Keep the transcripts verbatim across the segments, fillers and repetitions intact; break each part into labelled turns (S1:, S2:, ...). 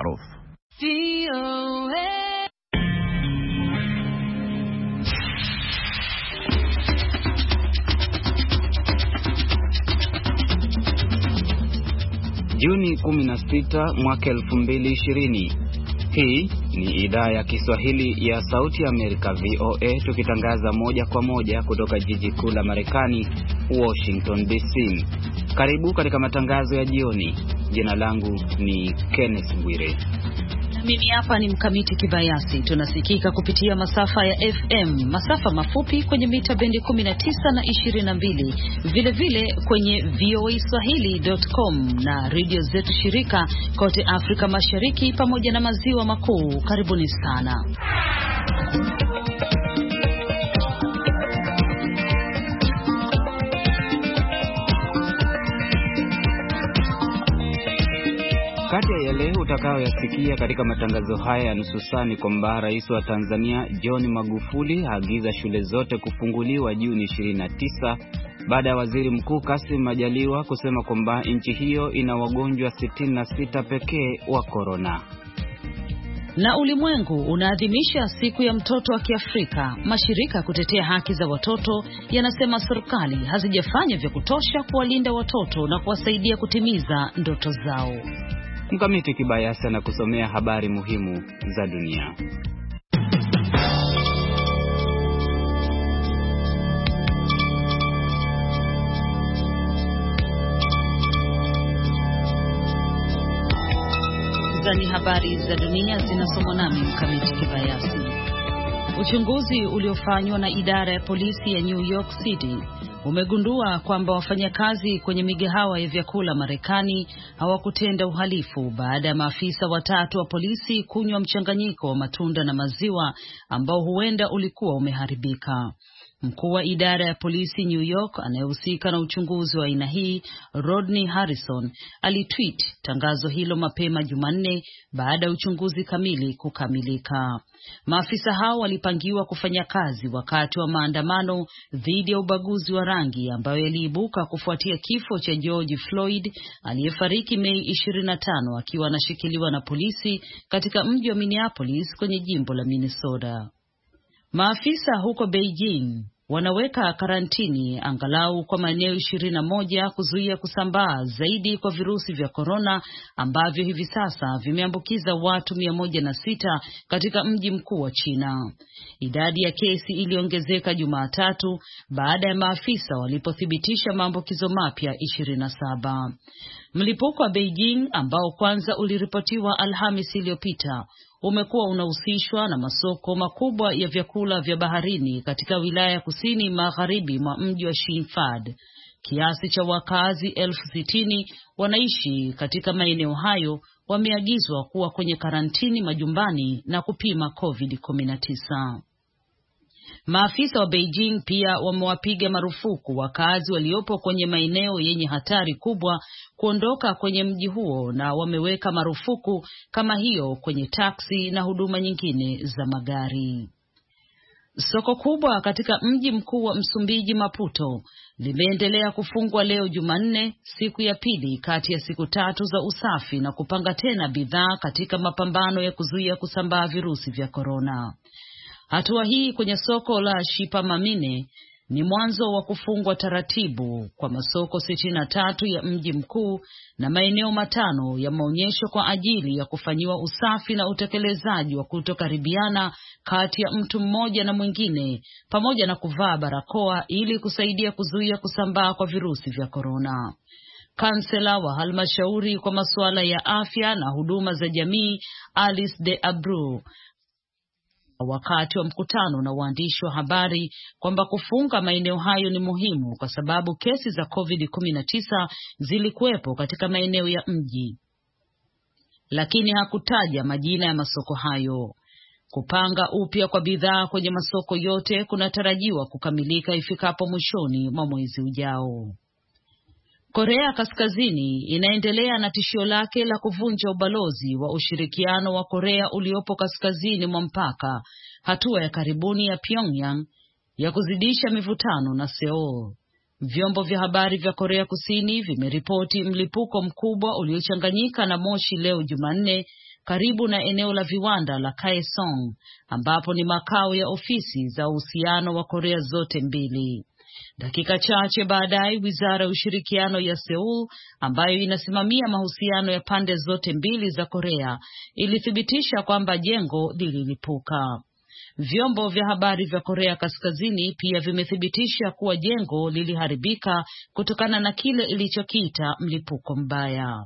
S1: Health. Juni kumi na sita mwaka elfu mbili ishirini. Hii ni idhaa ya Kiswahili ya Sauti ya Amerika V O A, tukitangaza moja kwa moja kutoka jiji kuu la Marekani, Washington D C. Karibu katika matangazo ya jioni. Jina langu ni Kenneth Bwire.
S2: Mimi hapa ni Mkamiti Kibayasi. Tunasikika kupitia masafa ya F M, masafa mafupi kwenye mita bendi kumi na tisa na ishirini na mbili, vile vile kwenye V O A swahili dot com na radio zetu shirika kote Afrika Mashariki pamoja na maziwa makuu. Karibuni sana.
S1: Kati ya yale utakayoyasikia katika matangazo haya ya nusu saa ni kwamba Rais wa Tanzania John Magufuli haagiza shule zote kufunguliwa Juni ishirini na tisa baada ya Waziri Mkuu Kassim Majaliwa kusema kwamba nchi hiyo ina wagonjwa sitini na sita pekee wa corona.
S2: Na ulimwengu unaadhimisha siku ya mtoto wa Kiafrika. Mashirika kutetea haki za watoto yanasema serikali hazijafanya vya kutosha kuwalinda watoto na kuwasaidia kutimiza ndoto zao.
S1: Mkamiti Kibayasi na kusomea habari muhimu za dunia.
S2: Zani habari za dunia zinasomwa nami Mkamiti Kibayasi. Uchunguzi uliofanywa na idara ya polisi ya New York City umegundua kwamba wafanyakazi kwenye migahawa ya vyakula Marekani hawakutenda uhalifu baada ya maafisa watatu wa polisi kunywa mchanganyiko wa matunda na maziwa ambao huenda ulikuwa umeharibika. Mkuu wa idara ya polisi New York anayehusika na uchunguzi wa aina hii, Rodney Harrison, alitweet tangazo hilo mapema Jumanne baada ya uchunguzi kamili kukamilika. Maafisa hao walipangiwa kufanya kazi wakati wa maandamano dhidi ya ubaguzi wa rangi ambayo yaliibuka kufuatia kifo cha George Floyd aliyefariki Mei ishirini na tano akiwa anashikiliwa na polisi katika mji wa Minneapolis kwenye jimbo la Minnesota. Maafisa huko Beijing wanaweka karantini angalau kwa maeneo ishirini na moja kuzuia kusambaa zaidi kwa virusi vya corona ambavyo hivi sasa vimeambukiza watu mia moja na sita katika mji mkuu wa China. Idadi ya kesi iliongezeka Jumatatu baada ya maafisa walipothibitisha maambukizo mapya ishirini na saba. Mlipuko wa Beijing ambao kwanza uliripotiwa Alhamisi iliyopita umekuwa unahusishwa na masoko makubwa ya vyakula vya baharini katika wilaya kusini magharibi mwa mji wa Xinfad. Kiasi cha wakazi elfu sitini wanaishi katika maeneo hayo wameagizwa kuwa kwenye karantini majumbani na kupima covid kumi na tisa. Maafisa wa Beijing pia wamewapiga marufuku wakazi waliopo kwenye maeneo yenye hatari kubwa kuondoka kwenye mji huo na wameweka marufuku kama hiyo kwenye taksi na huduma nyingine za magari. Soko kubwa katika mji mkuu wa Msumbiji, Maputo, limeendelea kufungwa leo Jumanne, siku ya pili kati ya siku tatu za usafi na kupanga tena bidhaa katika mapambano ya kuzuia kusambaa virusi vya corona. Hatua hii kwenye soko la Shipamamine ni mwanzo wa kufungwa taratibu kwa masoko sitini na tatu ya mji mkuu na maeneo matano ya maonyesho kwa ajili ya kufanyiwa usafi na utekelezaji wa kutokaribiana kati ya mtu mmoja na mwingine pamoja na kuvaa barakoa ili kusaidia kuzuia kusambaa kwa virusi vya corona. Kansela wa halmashauri kwa masuala ya afya na huduma za jamii Alice de Abreu wakati wa mkutano na waandishi wa habari kwamba kufunga maeneo hayo ni muhimu kwa sababu kesi za covid kumi na tisa zilikuwepo katika maeneo ya mji, lakini hakutaja majina ya masoko hayo. Kupanga upya kwa bidhaa kwenye masoko yote kunatarajiwa kukamilika ifikapo mwishoni mwa mwezi ujao. Korea Kaskazini inaendelea na tishio lake la kuvunja ubalozi wa ushirikiano wa Korea uliopo kaskazini mwa mpaka, hatua ya karibuni ya Pyongyang ya kuzidisha mivutano na Seoul. Vyombo vya habari vya Korea Kusini vimeripoti mlipuko mkubwa uliochanganyika na moshi leo Jumanne karibu na eneo la viwanda la Kaesong, ambapo ni makao ya ofisi za uhusiano wa Korea zote mbili. Dakika chache baadaye, wizara ya ushirikiano ya Seoul, ambayo inasimamia mahusiano ya pande zote mbili za Korea, ilithibitisha kwamba jengo lililipuka. Vyombo vya habari vya Korea Kaskazini pia vimethibitisha kuwa jengo liliharibika kutokana na kile ilichokiita mlipuko mbaya.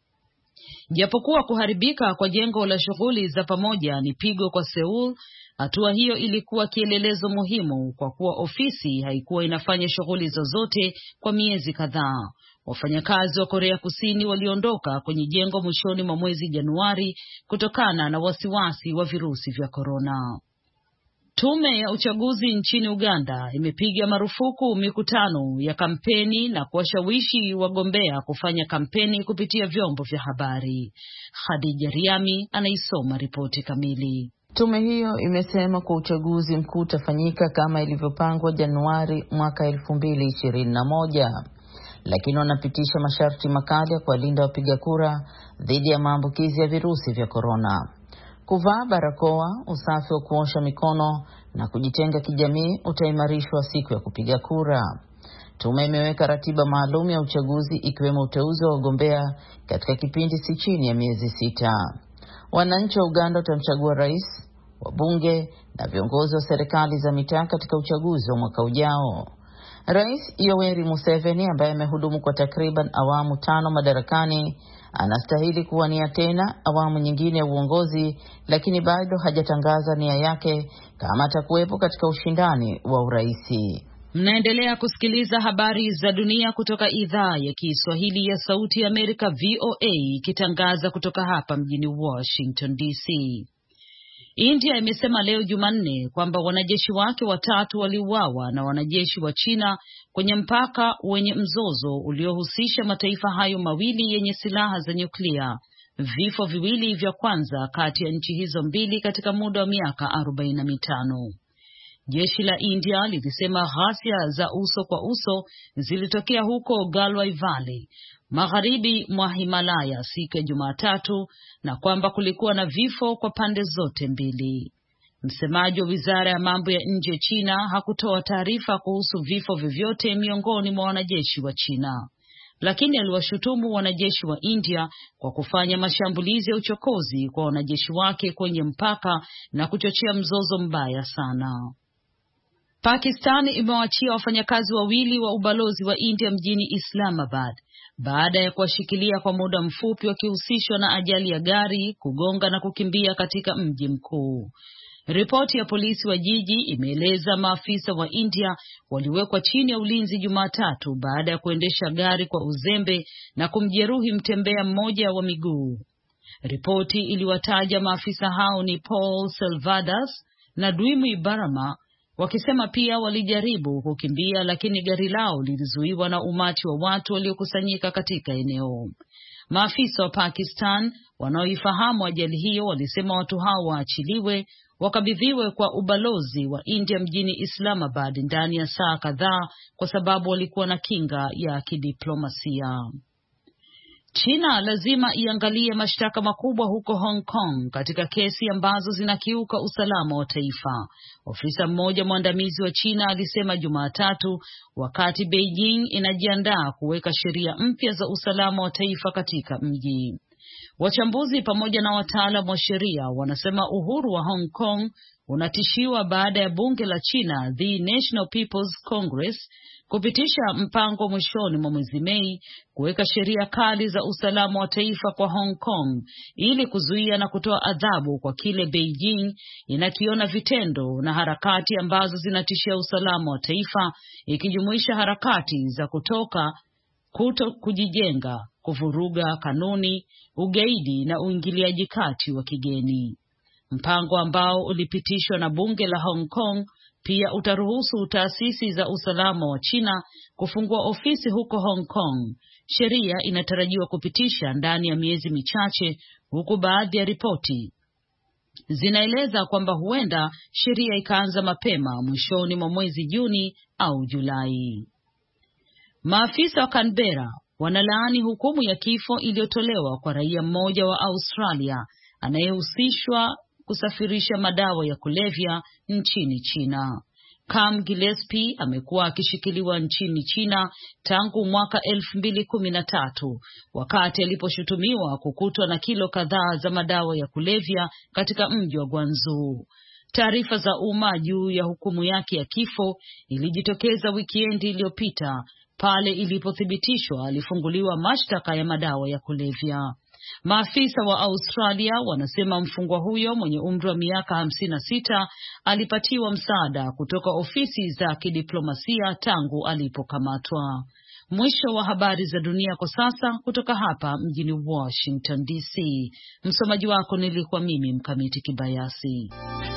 S2: Japokuwa kuharibika kwa jengo la shughuli za pamoja ni pigo kwa Seoul, hatua hiyo ilikuwa kielelezo muhimu kwa kuwa ofisi haikuwa inafanya shughuli zozote kwa miezi kadhaa. Wafanyakazi wa Korea Kusini waliondoka kwenye jengo mwishoni mwa mwezi Januari kutokana na wasiwasi wa virusi vya korona. Tume ya uchaguzi nchini Uganda imepiga marufuku mikutano ya kampeni na kuwashawishi wagombea kufanya kampeni kupitia vyombo vya habari. Khadija Riami anaisoma ripoti kamili.
S3: Tume hiyo imesema kwa uchaguzi mkuu utafanyika kama ilivyopangwa Januari mwaka elfu mbili ishirini na moja, lakini wanapitisha masharti makali ya kuwalinda wapiga kura dhidi ya maambukizi ya virusi vya korona. Kuvaa barakoa, usafi wa kuosha mikono na kujitenga kijamii utaimarishwa siku ya kupiga kura. Tume imeweka ratiba maalum ya uchaguzi ikiwemo uteuzi wa wagombea katika kipindi si chini ya miezi sita. Wananchi wa Uganda watamchagua rais, wabunge na viongozi wa serikali za mitaa katika uchaguzi wa mwaka ujao. Rais Yoweri Museveni, ambaye amehudumu kwa takriban awamu tano madarakani, anastahili kuwania tena awamu nyingine ya uongozi, lakini bado hajatangaza nia yake kama atakuwepo katika ushindani wa uraisi.
S2: Mnaendelea kusikiliza habari za dunia kutoka idhaa ya Kiswahili ya Sauti ya Amerika V O A ikitangaza kutoka hapa mjini Washington D C. India imesema leo Jumanne kwamba wanajeshi wake watatu waliuawa na wanajeshi wa China kwenye mpaka wenye mzozo uliohusisha mataifa hayo mawili yenye silaha za nyuklia, vifo viwili vya kwanza kati ya nchi hizo mbili katika muda wa miaka arobaini na mitano. Jeshi la India lilisema ghasia za uso kwa uso zilitokea huko Galway Valley, magharibi mwa Himalaya siku ya Jumatatu, na kwamba kulikuwa na vifo kwa pande zote mbili. Msemaji wa Wizara ya Mambo ya Nje China hakutoa taarifa kuhusu vifo vyovyote miongoni mwa wanajeshi wa China, lakini aliwashutumu wanajeshi wa India kwa kufanya mashambulizi ya uchokozi kwa wanajeshi wake kwenye mpaka na kuchochea mzozo mbaya sana. Pakistan imewaachia wafanyakazi wawili wa ubalozi wa India mjini Islamabad baada ya kuwashikilia kwa muda mfupi wakihusishwa na ajali ya gari kugonga na kukimbia katika mji mkuu. Ripoti ya polisi wa jiji imeeleza maafisa wa India waliwekwa chini ya ulinzi Jumatatu baada ya kuendesha gari kwa uzembe na kumjeruhi mtembea mmoja wa miguu. Ripoti iliwataja maafisa hao ni Paul Selvadas na Dwimi Barama, wakisema pia walijaribu kukimbia lakini gari lao lilizuiwa na umati wa watu waliokusanyika katika eneo. Maafisa wa Pakistan wanaoifahamu ajali hiyo walisema watu hao waachiliwe, wakabidhiwe kwa ubalozi wa India mjini Islamabad ndani ya saa kadhaa kwa sababu walikuwa na kinga ya kidiplomasia. China lazima iangalie mashtaka makubwa huko Hong Kong katika kesi ambazo zinakiuka usalama wa taifa, ofisa mmoja mwandamizi wa China alisema Jumatatu, wakati Beijing inajiandaa kuweka sheria mpya za usalama wa taifa katika mji. Wachambuzi pamoja na wataalamu wa sheria wanasema uhuru wa Hong Kong unatishiwa baada ya bunge la China, the National People's Congress, kupitisha mpango mwishoni mwa mwezi Mei kuweka sheria kali za usalama wa taifa kwa Hong Kong ili kuzuia na kutoa adhabu kwa kile Beijing inakiona vitendo na harakati ambazo zinatishia usalama wa taifa, ikijumuisha harakati za kutoka kuto kujijenga, kuvuruga kanuni, ugaidi na uingiliaji kati wa kigeni. Mpango ambao ulipitishwa na bunge la Hong Kong pia utaruhusu taasisi za usalama wa China kufungua ofisi huko Hong Kong. Sheria inatarajiwa kupitisha ndani ya miezi michache, huku baadhi ya ripoti zinaeleza kwamba huenda sheria ikaanza mapema mwishoni mwa mwezi Juni au Julai. Maafisa wa Canberra wanalaani hukumu ya kifo iliyotolewa kwa raia mmoja wa Australia anayehusishwa kusafirisha madawa ya kulevya nchini China. Cam Gillespie amekuwa akishikiliwa nchini China tangu mwaka elfu mbili kumi na tatu wakati aliposhutumiwa kukutwa na kilo kadhaa za madawa ya kulevya katika mji wa Guangzhou. Taarifa za umma juu ya hukumu yake ya kifo ilijitokeza wikendi iliyopita pale ilipothibitishwa alifunguliwa mashtaka ya madawa ya kulevya. Maafisa wa Australia wanasema mfungwa huyo mwenye umri wa miaka hamsini na sita alipatiwa msaada kutoka ofisi za kidiplomasia tangu alipokamatwa. Mwisho wa habari za dunia kwa sasa kutoka hapa mjini Washington D C. Msomaji wako nilikuwa mimi Mkamiti Kibayasi.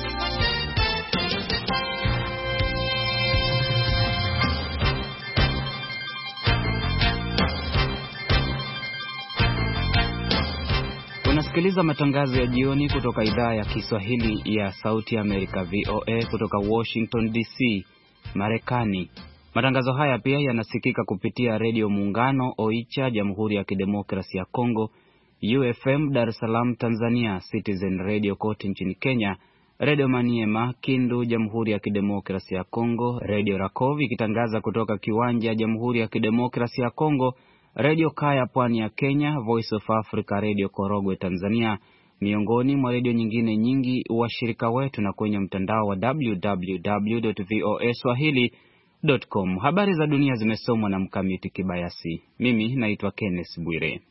S1: Unasikiliza matangazo ya jioni kutoka idhaa ya Kiswahili ya Sauti ya Amerika V O A kutoka Washington D C, Marekani. Matangazo haya pia yanasikika kupitia Radio Muungano Oicha, Jamhuri ya Kidemokrasia ya Kongo, U F M Dar es Salaam Tanzania, Citizen Radio kote nchini Kenya, Radio Maniema Kindu, Jamhuri ya Kidemokrasia ya Kongo, Radio Rakov ikitangaza kutoka Kiwanja, Jamhuri ya Kidemokrasia ya Kongo, Radio Kaya Pwani ya Kenya, Voice of Africa Radio Korogwe Tanzania, miongoni mwa redio nyingine nyingi washirika wetu, na kwenye mtandao wa w w w dot voa swahili dot com. Habari za dunia zimesomwa na Mkamiti Kibayasi. Mimi naitwa Kenneth Bwire.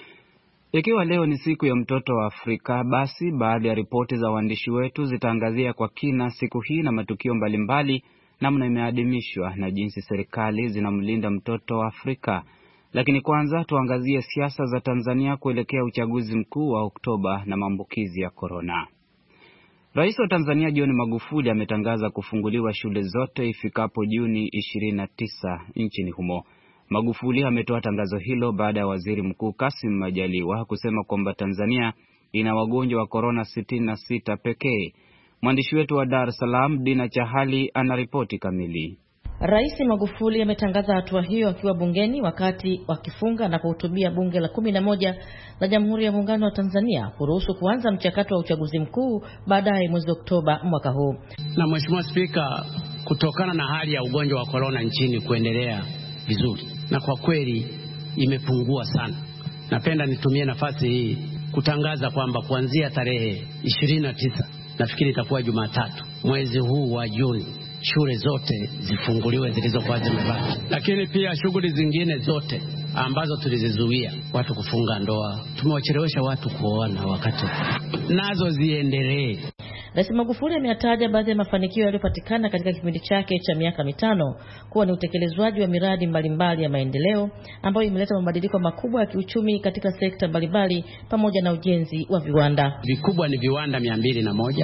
S1: Ikiwa leo ni siku ya mtoto wa Afrika, basi baadhi ya ripoti za waandishi wetu zitaangazia kwa kina siku hii na matukio mbalimbali, namna imeadhimishwa na jinsi serikali zinamlinda mtoto wa Afrika. Lakini kwanza tuangazie siasa za Tanzania kuelekea uchaguzi mkuu wa Oktoba na maambukizi ya corona. Rais wa Tanzania John Magufuli ametangaza kufunguliwa shule zote ifikapo Juni ishirini na tisa nchini humo. Magufuli ametoa tangazo hilo baada ya Waziri Mkuu Kassim Majaliwa kusema kwamba Tanzania ina wagonjwa wa corona sitini na sita pekee. Mwandishi wetu wa Dar es Salaam Dina Chahali anaripoti kamili.
S4: Rais Magufuli ametangaza hatua hiyo akiwa bungeni wakati wakifunga na kuhutubia bunge la kumi na moja la Jamhuri ya Muungano wa Tanzania kuruhusu kuanza mchakato wa uchaguzi mkuu baadaye mwezi Oktoba mwaka huu.
S5: Na Mheshimiwa Spika, kutokana na hali ya ugonjwa wa corona nchini kuendelea vizuri na kwa kweli imepungua sana, napenda nitumie nafasi hii kutangaza kwamba kuanzia tarehe ishirini na tisa, nafikiri itakuwa Jumatatu, mwezi huu wa Juni, shule zote zifunguliwe zilizokuwa zimebaki. Lakini pia shughuli zingine zote ambazo tulizizuia, watu kufunga ndoa, tumewachelewesha watu kuoana wakati, nazo ziendelee.
S4: Rais Magufuli ameyataja baadhi ya mafanikio yaliyopatikana katika kipindi chake cha miaka mitano kuwa ni utekelezwaji wa miradi mbalimbali ya maendeleo ambayo imeleta mabadiliko makubwa ya kiuchumi katika sekta mbalimbali pamoja na ujenzi wa viwanda.
S5: Vikubwa ni viwanda mia mbili na moja,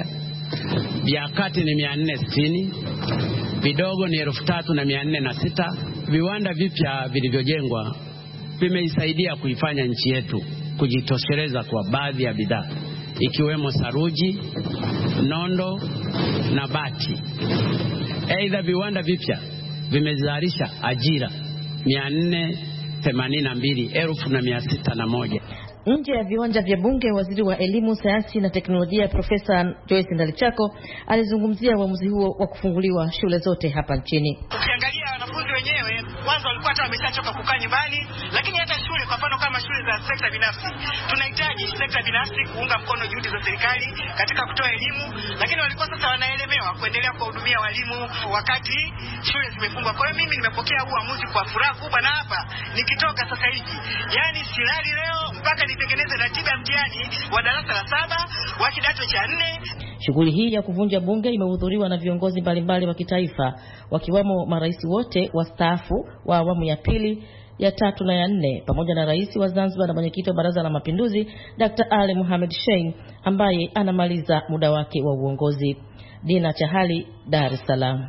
S5: vya kati ni mia nne sitini, vidogo ni elfu tatu na mia nne na sita. Viwanda vipya vilivyojengwa vimeisaidia kuifanya nchi yetu kujitosheleza kwa baadhi ya bidhaa ikiwemo saruji, nondo na bati. Aidha, viwanda vipya vimezalisha ajira mia nne themanini na mbili elfu na mia sita na moja.
S4: Nje ya viwanja vya bunge, waziri wa elimu, sayansi na teknolojia Profesa Joyce Ndalichako alizungumzia uamuzi huo wa kufunguliwa shule zote hapa nchini.
S6: Ukiangalia wanafunzi wenyewe kwanza walikuwa hata wameshachoka kukaa nyumbani, lakini hata shule kwa mfano kama shule za sekta binafsi, tunahitaji sekta binafsi kuunga mkono juhudi za serikali katika kutoa elimu, lakini walikuwa sasa wanaelemewa kuendelea kuwahudumia walimu wakati shule zimefungwa. Kwa hiyo mimi nimepokea huu uamuzi kwa furaha kubwa, na hapa nikitoka sasa hivi, yani silali leo mpaka nitengeneze ratiba ya mtihani wa darasa la saba wa kidato cha nne.
S4: Shughuli hii ya kuvunja bunge imehudhuriwa na viongozi mbalimbali wa kitaifa, wakiwamo marais wote wastaafu wa awamu ya pili, ya tatu na ya nne, pamoja na rais wa Zanzibar na mwenyekiti wa Baraza la Mapinduzi Daktari Ali Mohamed Shein ambaye anamaliza muda wake wa uongozi. Dina Chahali, Dar es Salaam.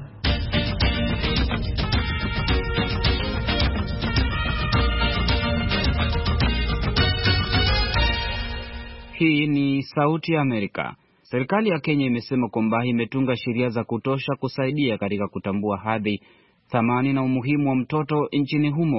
S1: Hii ni Sauti ya Amerika. Serikali ya Kenya imesema kwamba imetunga sheria za kutosha kusaidia katika kutambua hadhi, thamani na umuhimu wa mtoto nchini humo.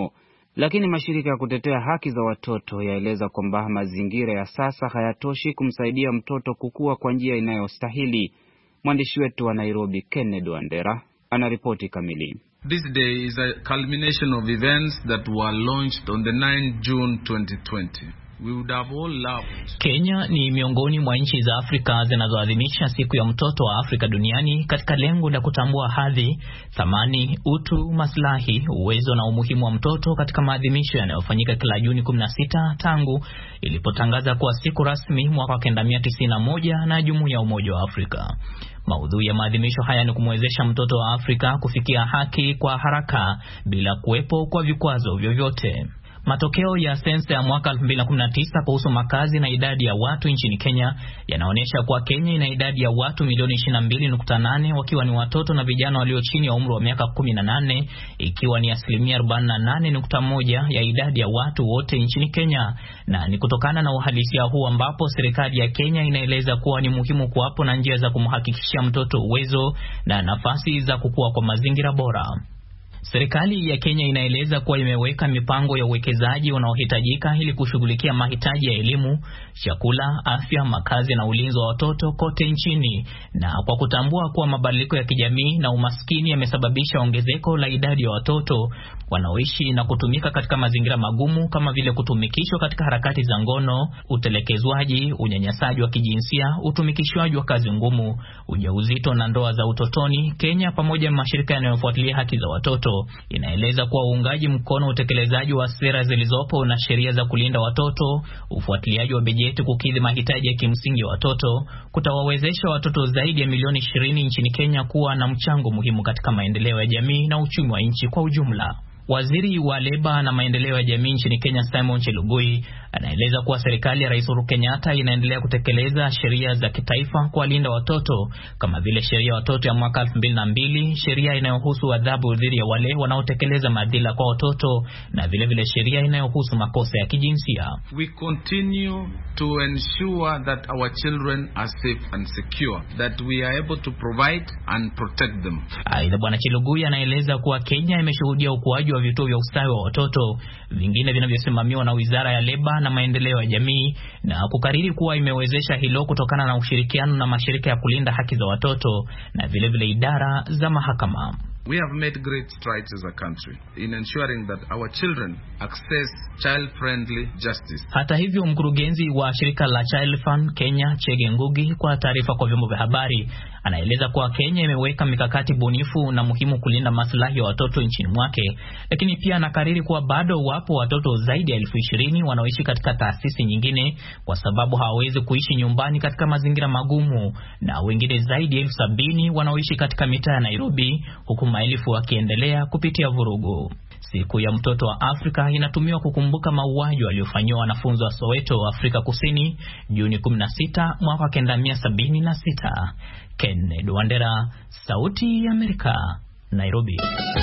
S1: Lakini mashirika ya kutetea haki za watoto yaeleza kwamba mazingira ya sasa hayatoshi kumsaidia mtoto kukua kwa njia inayostahili. Mwandishi wetu wa Nairobi, Kennedy Wandera, anaripoti kamili.
S7: This day is a culmination of events that were launched on the ninth of June twenty twenty. We would have all loved.
S8: Kenya ni miongoni mwa nchi za Afrika zinazoadhimisha siku ya mtoto wa Afrika duniani katika lengo la kutambua hadhi, thamani, utu, maslahi, uwezo na umuhimu wa mtoto katika maadhimisho yanayofanyika kila Juni kumi na sita tangu ilipotangaza kuwa siku rasmi mwaka wa kenda mia tisini na moja na Jumuiya ya Umoja wa Afrika. Maudhui ya maadhimisho haya ni kumwezesha mtoto wa Afrika kufikia haki kwa haraka bila kuwepo kwa vikwazo vyovyote. Matokeo ya sensa ya mwaka elfu mbili na kumi na tisa kuhusu makazi na idadi ya watu nchini Kenya yanaonyesha kuwa Kenya ina idadi ya watu milioni ishirini na mbili nukta nane wakiwa ni watoto na vijana walio chini ya umri wa miaka kumi na nane, ikiwa ni asilimia arobaini na nane nukta moja ya idadi ya watu wote nchini Kenya. Na ni kutokana na uhalisia huu ambapo serikali ya Kenya inaeleza kuwa ni muhimu kuwapo na njia za kumhakikishia mtoto uwezo na nafasi za kukua kwa mazingira bora. Serikali ya Kenya inaeleza kuwa imeweka mipango ya uwekezaji unaohitajika ili kushughulikia mahitaji ya elimu, chakula, afya, makazi na ulinzi wa watoto kote nchini, na kwa kutambua kuwa mabadiliko ya kijamii na umaskini yamesababisha ongezeko la idadi ya watoto wanaoishi na kutumika katika mazingira magumu kama vile kutumikishwa katika harakati za ngono, utelekezwaji, unyanyasaji wa kijinsia, utumikishwaji wa kazi ngumu, ujauzito na ndoa za utotoni. Kenya pamoja na mashirika yanayofuatilia haki za watoto inaeleza kuwa uungaji mkono utekelezaji wa sera zilizopo na sheria za kulinda watoto, ufuatiliaji wa bajeti kukidhi mahitaji ya kimsingi ya watoto, kutawawezesha watoto zaidi ya milioni ishirini nchini Kenya kuwa na mchango muhimu katika maendeleo ya jamii na uchumi wa nchi kwa ujumla. Waziri wa Leba na maendeleo ya jamii nchini Kenya, Simon Chelugui, anaeleza kuwa serikali ya Rais Uhuru Kenyatta inaendelea kutekeleza sheria za kitaifa kuwalinda watoto kama vile sheria ya watoto ya mwaka elfu mbili na mbili, sheria inayohusu adhabu dhidi ya wale wanaotekeleza madhila kwa watoto, na vile vile sheria inayohusu makosa ya kijinsia.
S7: We continue to ensure that our children are safe and secure, that we are able to provide and protect them.
S8: Aidha, Bwana Chelugui anaeleza kuwa Kenya imeshuhudia ukuaji wa vituo vya ustawi wa watoto, vingine vinavyosimamiwa na Wizara ya Leba na maendeleo ya jamii, na kukariri kuwa imewezesha hilo kutokana na ushirikiano na mashirika ya kulinda haki za watoto na vile vile idara za mahakama.
S7: We have made great strides as a country in ensuring that our children access child-friendly justice.
S8: Hata hivyo, mkurugenzi wa shirika la Child Fund Kenya, Chege Ngugi, kwa taarifa kwa vyombo vya habari, anaeleza kuwa Kenya imeweka mikakati bunifu na muhimu kulinda maslahi ya watoto nchini mwake, lakini pia anakariri kuwa bado wapo watoto zaidi ya elfu ishirini wanaoishi katika taasisi nyingine kwa sababu hawawezi kuishi nyumbani katika mazingira magumu, na wengine zaidi ya elfu sabini wanaoishi katika mitaa ya Nairobi, huku maelfu wakiendelea kupitia vurugu. Siku ya mtoto wa Afrika inatumiwa kukumbuka mauaji waliofanywa wanafunzi wa Soweto, Afrika Kusini, Juni kumi na sita mwaka kenda mia sabini na sita. Kennedy Wandera, Sauti ya Amerika, Nairobi.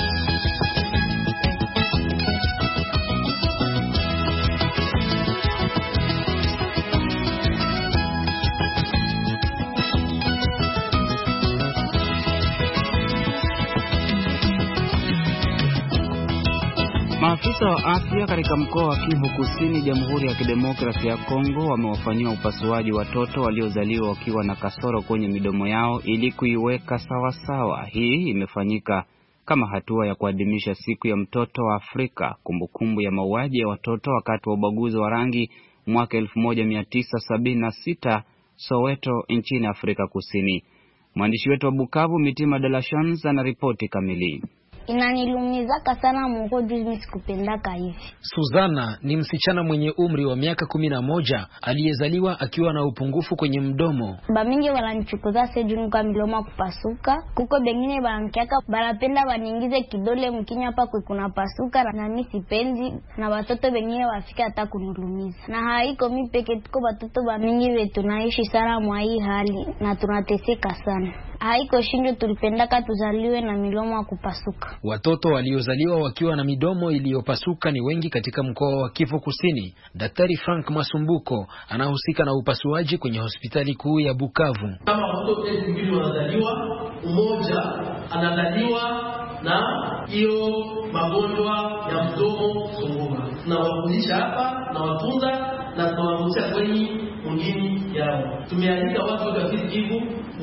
S1: Maafisa wa afya katika mkoa wa Kivu Kusini, Jamhuri ya Kidemokrasia ya Kongo, wamewafanyia upasuaji watoto waliozaliwa wakiwa na kasoro kwenye midomo yao ili kuiweka sawa sawa. Hii imefanyika kama hatua ya kuadhimisha siku ya mtoto wa Afrika, kumbukumbu ya mauaji ya watoto wakati wa ubaguzi wa rangi mwaka elfu moja mia tisa sabini na sita Soweto nchini Afrika Kusini. Mwandishi wetu wa Bukavu, Mitima de la Chance, anaripoti kamili.
S9: Inanilumizaka sana Mungu, juzi sikupendaka hivi.
S10: Suzana ni msichana mwenye umri wa miaka kumi na moja aliyezaliwa akiwa na upungufu kwenye mdomo.
S9: Ba mingi wananichukuza sejuni kwa miloma kupasuka. Kuko bengine banamkiaka barapenda waniingize kidole mkinya hapa kwa kuna pasuka, na mimi sipendi, na watoto wengine wafika hata kunilumiza. Na haiko mimi peke, tuko watoto ba mingi wetu tunaishi sana mwa hii hali na tunateseka sana. Haiko shinjo tulipendaka tuzaliwe na milomo kupasuka.
S10: Watoto waliozaliwa wakiwa na midomo iliyopasuka ni wengi katika mkoa wa Kivu Kusini. Daktari Frank Masumbuko anahusika na upasuaji kwenye hospitali kuu ya Bukavu.
S11: Kama watoto elfu mbili wanazaliwa, mmoja anazaliwa na hiyo magonjwa ya mdomo sungura. Tunawafundisha hapa na watunza na tunawafundisha kwenye mjini yao. Tumealika watu wote wa Kivu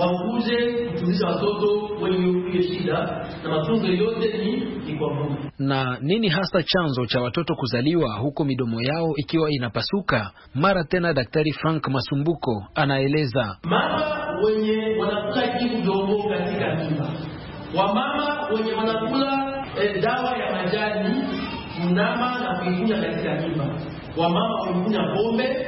S11: wakuje kufundisha watoto wenye hiyo shida, na mafunzo yote ni ni kwa Mungu.
S10: Na nini hasa chanzo cha watoto kuzaliwa huko midomo yao ikiwa inapasuka? Mara tena Daktari Frank Masumbuko anaeleza.
S11: Mama wenye wanakula kidogo katika mimba, wamama wenye wanakula eh, dawa ya majani mnama na kuikunya katika mimba, wamama kuikunya pombe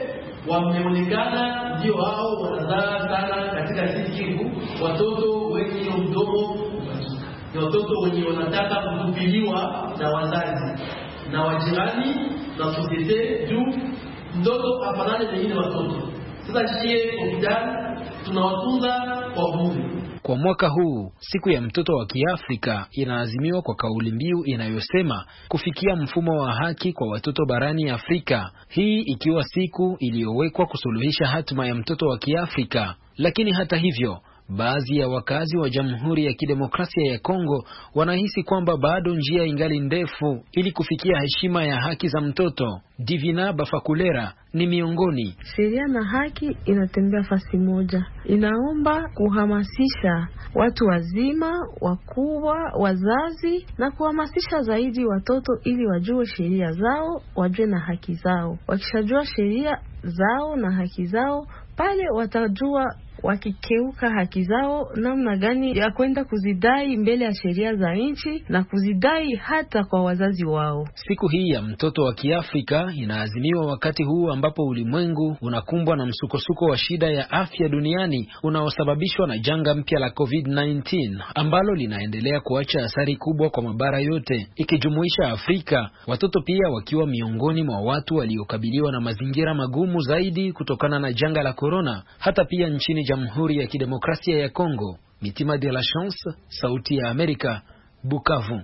S11: wameonekana ndio hao wanazaa sana katika Kivu. Watoto wenye mdomo kupasuka ni watoto wenye wanataka kutupiliwa na wazazi na wajirani na societe juu mtoto afanane na wengine watoto. Sasa shie hospitali tunawatunza kwa bure.
S10: Kwa mwaka huu, siku ya mtoto wa Kiafrika inaazimiwa kwa kauli mbiu inayosema kufikia mfumo wa haki kwa watoto barani Afrika. Hii ikiwa siku iliyowekwa kusuluhisha hatima ya mtoto wa Kiafrika. Lakini hata hivyo, baadhi ya wakazi wa Jamhuri ya Kidemokrasia ya Kongo wanahisi kwamba bado njia ingali ndefu ili kufikia heshima ya haki za mtoto. Divina Bafakulera ni miongoni.
S12: Sheria na haki inatembea fasi moja. Inaomba kuhamasisha watu wazima, wakubwa, wazazi na kuhamasisha zaidi watoto ili wajue sheria zao, wajue na haki zao. Wakishajua sheria zao na haki zao, pale watajua wakikeuka haki zao namna gani ya kwenda kuzidai mbele ya sheria za nchi na kuzidai hata kwa wazazi wao.
S10: Siku hii ya mtoto wa Kiafrika inaazimiwa wakati huu ambapo ulimwengu unakumbwa na msukosuko wa shida ya afya duniani unaosababishwa na janga mpya la COVID kumi na tisa ambalo linaendelea kuacha athari kubwa kwa mabara yote ikijumuisha Afrika, watoto pia wakiwa miongoni mwa watu waliokabiliwa na mazingira magumu zaidi kutokana na janga la corona, hata pia nchini Jamhuri ya Kidemokrasia ya Kongo. Mitima de la Chance, Sauti ya Amerika, Bukavu.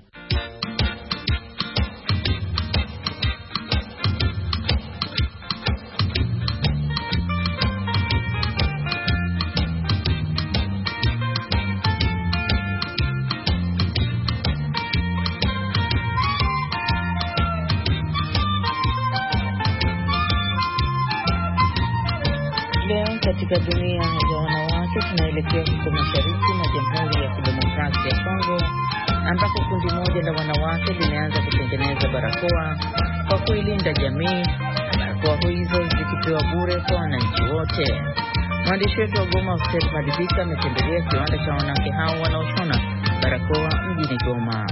S3: Katika dunia ya wanawake tunaelekea huko mashariki mwa Jamhuri ya Kidemokrasia ya Kongo ambako kundi moja la wanawake limeanza kutengeneza barakoa kwa kuilinda jamii, na barakoa hizo zikipewa bure kwa wananchi wote. Mwandishi wetu wa Goma Hussein Madibika ametembelea kiwanda cha wanawake hao wanaoshona barakoa mjini Goma.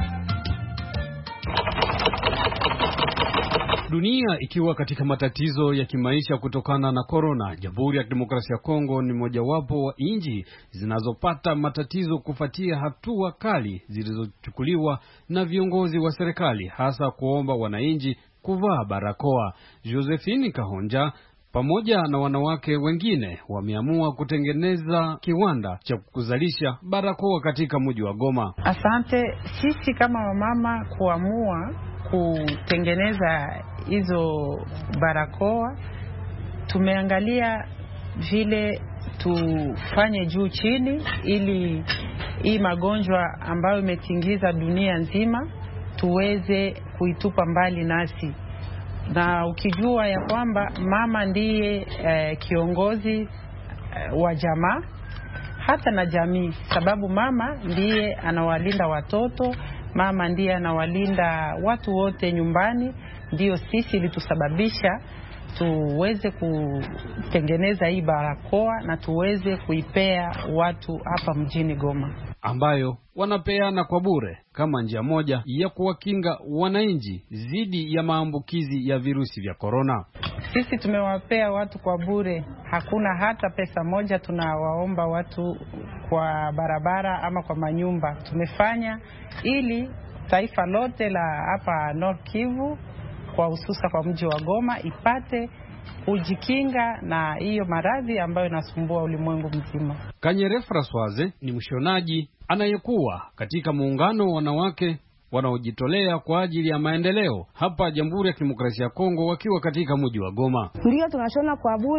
S13: Dunia ikiwa katika matatizo ya kimaisha kutokana na corona, Jamhuri ya Kidemokrasia ya Kongo ni mojawapo wa nchi zinazopata matatizo kufuatia hatua kali zilizochukuliwa na viongozi wa serikali, hasa kuomba wananchi kuvaa barakoa. Josephine Kahonja pamoja na wanawake wengine wameamua kutengeneza kiwanda cha kuzalisha barakoa katika mji wa Goma.
S14: Asante. Sisi kama wamama kuamua kutengeneza hizo barakoa, tumeangalia vile tufanye juu chini ili hii magonjwa ambayo imetingiza dunia nzima tuweze kuitupa mbali nasi. Na ukijua ya kwamba mama ndiye eh, kiongozi eh, wa jamaa hata na jamii, sababu mama ndiye anawalinda watoto, mama ndiye anawalinda watu wote nyumbani. Ndio sisi ilitusababisha tuweze kutengeneza hii barakoa na tuweze kuipea watu hapa mjini Goma,
S13: ambayo wanapeana kwa bure kama njia moja ya kuwakinga wananchi dhidi ya maambukizi ya virusi vya corona.
S14: Sisi tumewapea watu kwa bure, hakuna hata pesa moja tunawaomba watu kwa barabara ama kwa manyumba. Tumefanya ili taifa lote la hapa North Kivu, kwa hususa kwa mji wa Goma, ipate kujikinga na hiyo maradhi ambayo inasumbua ulimwengu mzima.
S13: Kanyere Françoise ni mshonaji anayekuwa katika muungano wa wanawake wanaojitolea kwa ajili ya maendeleo hapa Jamhuri ya Kidemokrasia ya Kongo, wakiwa katika mji wa Goma.
S15: Ndio tunashona kwa bure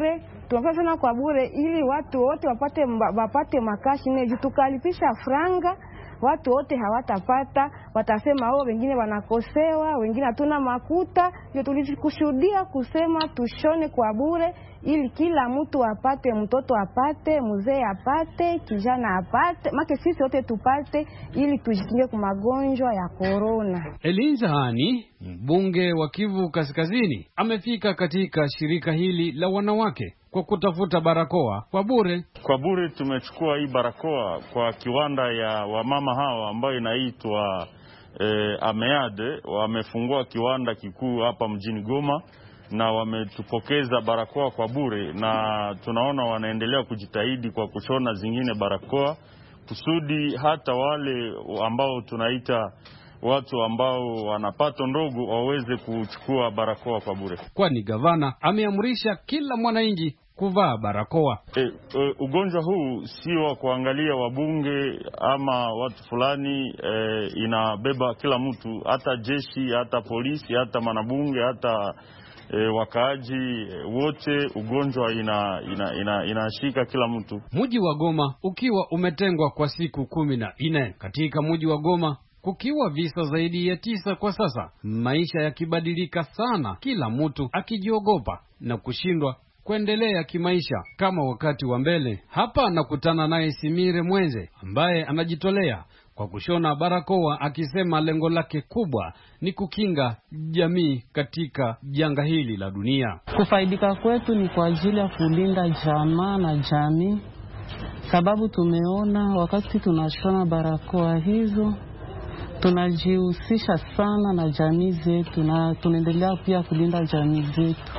S15: tunafanya sana kwa bure ili watu wote wapate wapate makashi ne tukalipisha franga watu wote hawatapata, watasema hao wengine wanakosewa, wengine hatuna makuta. Ndio tulikushuhudia kusema tushone kwa bure ili kila mtu apate, mtoto apate, mzee apate, kijana apate, make sisi wote tupate ili tujikinge kwa magonjwa ya corona.
S13: Elinza Hani, mbunge wa Kivu Kaskazini, amefika katika shirika hili la wanawake kwa kutafuta barakoa kwa bure.
S16: Kwa bure tumechukua hii barakoa kwa kiwanda ya wamama hawa ambayo inaitwa e, Ameade. Wamefungua kiwanda kikuu hapa mjini Goma na wametupokeza barakoa kwa bure, na tunaona wanaendelea kujitahidi kwa kushona zingine barakoa kusudi hata wale ambao tunaita watu ambao wanapato ndogo waweze kuchukua barakoa kwa bure.
S13: Kwani gavana ameamrisha kila mwananchi kuvaa barakoa.
S16: E, e, ugonjwa huu sio wa kuangalia wabunge ama watu fulani, e, inabeba kila mtu, hata jeshi, hata polisi, hata manabunge, hata e, wakaaji e, wote. Ugonjwa ina ina, ina inashika kila mtu.
S13: Mji wa Goma ukiwa umetengwa kwa siku kumi na nne. Katika mji wa Goma kukiwa visa zaidi ya tisa kwa sasa, maisha yakibadilika sana, kila mtu akijiogopa na kushindwa kuendelea kimaisha kama wakati wa mbele. Hapa nakutana naye Simire Mwenze ambaye anajitolea kwa kushona barakoa, akisema lengo lake kubwa ni kukinga jamii katika janga hili la dunia.
S17: Kufaidika kwetu ni kwa ajili ya kulinda jamaa na jamii, sababu tumeona wakati tunashona barakoa hizo tunajihusisha sana na jamii zetu na tunaendelea pia kulinda jamii zetu.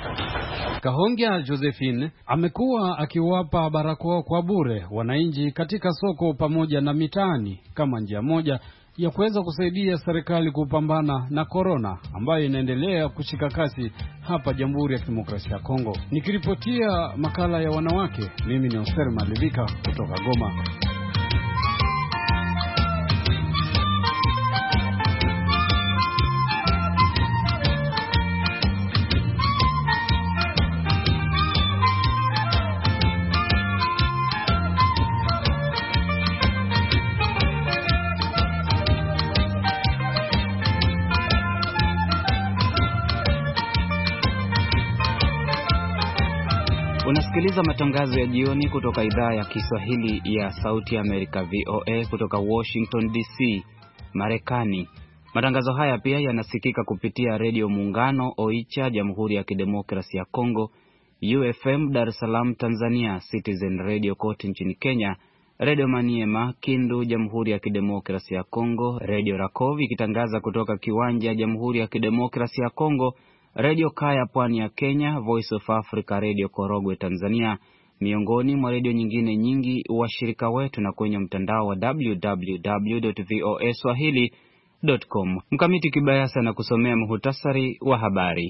S13: Kahongya Josephine amekuwa akiwapa barakoa kwa bure wananchi katika soko pamoja na mitaani kama njia moja ya kuweza kusaidia serikali kupambana na korona ambayo inaendelea kushika kasi hapa Jamhuri ya Kidemokrasia ya Kongo. Nikiripotia makala ya wanawake, mimi ni Ofer Malivika kutoka Goma.
S1: Unasikiliza matangazo ya jioni kutoka idhaa ya Kiswahili ya Sauti ya Amerika V O A kutoka Washington D C, Marekani. Matangazo haya pia yanasikika kupitia Radio Muungano Oicha, Jamhuri ya Kidemokrasia ya Kongo, U F M Dar es Salaam Tanzania, Citizen Radio kote nchini Kenya, Radio Maniema Kindu, Jamhuri ya Kidemokrasia ya Kongo, Radio Rakovi ikitangaza kutoka Kiwanja, Jamhuri ya Kidemokrasia ya Kongo, Radio Kaya Pwani ya Kenya, Voice of Africa Radio Korogwe Tanzania, miongoni mwa radio nyingine nyingi washirika wetu, na kwenye mtandao wa w w w dot voa swahili dot com. Mkamiti Kibayasa na kusomea muhtasari wa habari.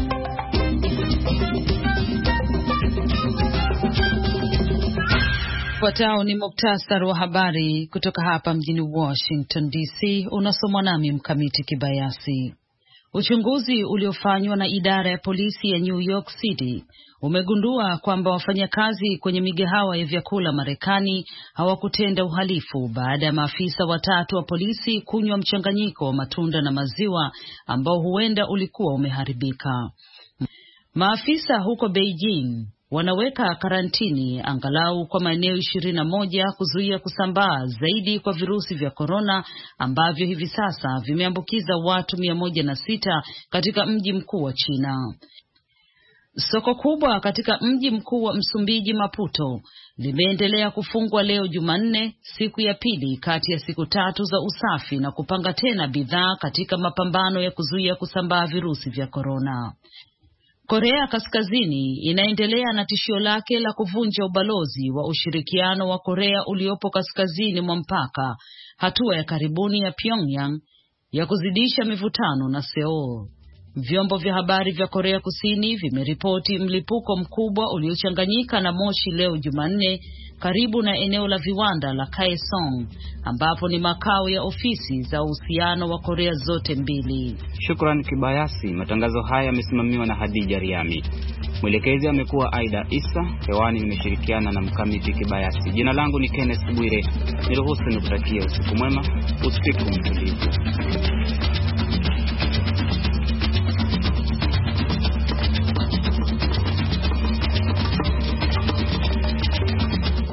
S2: Fuatao ni muktasari wa habari kutoka hapa mjini Washington D C, unasomwa nami Mkamiti Kibayasi. Uchunguzi uliofanywa na idara ya polisi ya New York City umegundua kwamba wafanyakazi kwenye migahawa ya vyakula Marekani hawakutenda uhalifu baada ya maafisa watatu wa polisi kunywa mchanganyiko wa matunda na maziwa ambao huenda ulikuwa umeharibika. Maafisa huko Beijing wanaweka karantini angalau kwa maeneo ishirini na moja kuzuia kusambaa zaidi kwa virusi vya korona ambavyo hivi sasa vimeambukiza watu mia moja na sita katika mji mkuu wa China. Soko kubwa katika mji mkuu wa Msumbiji, Maputo, limeendelea kufungwa leo Jumanne, siku ya pili kati ya siku tatu za usafi na kupanga tena bidhaa katika mapambano ya kuzuia kusambaa virusi vya korona. Korea Kaskazini inaendelea na tishio lake la kuvunja ubalozi wa ushirikiano wa Korea uliopo kaskazini mwa mpaka, hatua ya karibuni ya Pyongyang ya kuzidisha mivutano na Seoul. Vyombo vya habari vya Korea Kusini vimeripoti mlipuko mkubwa uliochanganyika na moshi leo Jumanne karibu na eneo la viwanda la Kaesong ambapo ni makao ya ofisi za uhusiano wa Korea zote mbili.
S1: Shukran Kibayasi. Matangazo haya yamesimamiwa na Hadija Riami. Mwelekezi amekuwa Aida Isa. Hewani nimeshirikiana na Mkamiti Kibayasi. Jina langu ni Kenneth Bwire. Niruhusu nikutakie usiku mwema, usiku mtulivu.